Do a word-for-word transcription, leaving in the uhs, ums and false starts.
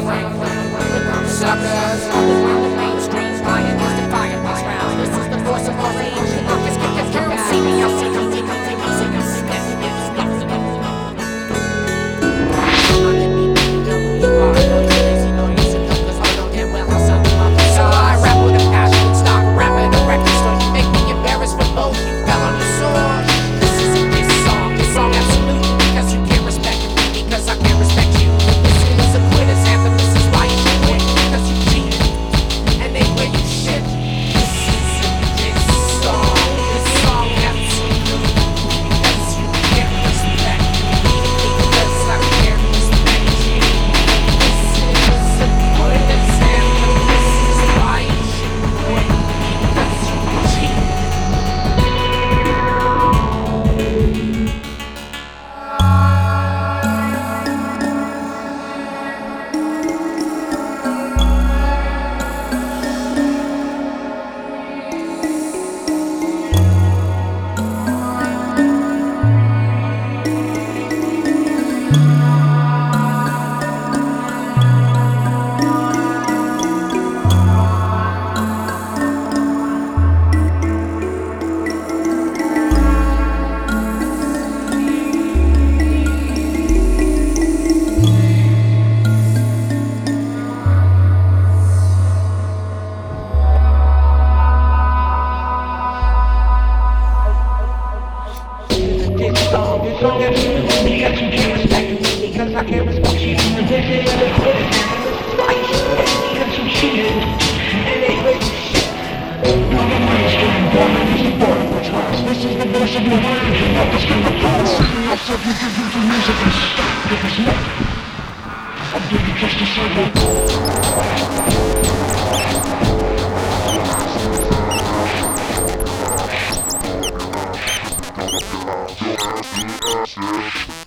Suckers, on the mainstream, lying is defying these rounds. This is the force of our age. The markets kick us down. See me, I'll see me, see me, see me, see me, see me, see me, see me. So I rap with a passion, stop rapping a record store. You make me embarrassed for both. You fell on your sword. This isn't this song, this song absolutely because you can't respect me, because I can't respect you. This is a quitter's anthem. This is why you should quit, because you cheated and they where you shit. This isn't this song, this song absolutely because you can't respect me, because I can't respect you. This is a quitter's anthem. This is why you should quit, because you cheated. This song, this song absolutely because you can't respect me, because I can't respect you. This is the quitter's anthem. This is why you should quit, because you cheated and they where you shit. Now the mainstream, born is important for trust. This is the voice of your mind, and not the stream of thoughts. I said you give you music and stop with this note. I'm doing just to say that.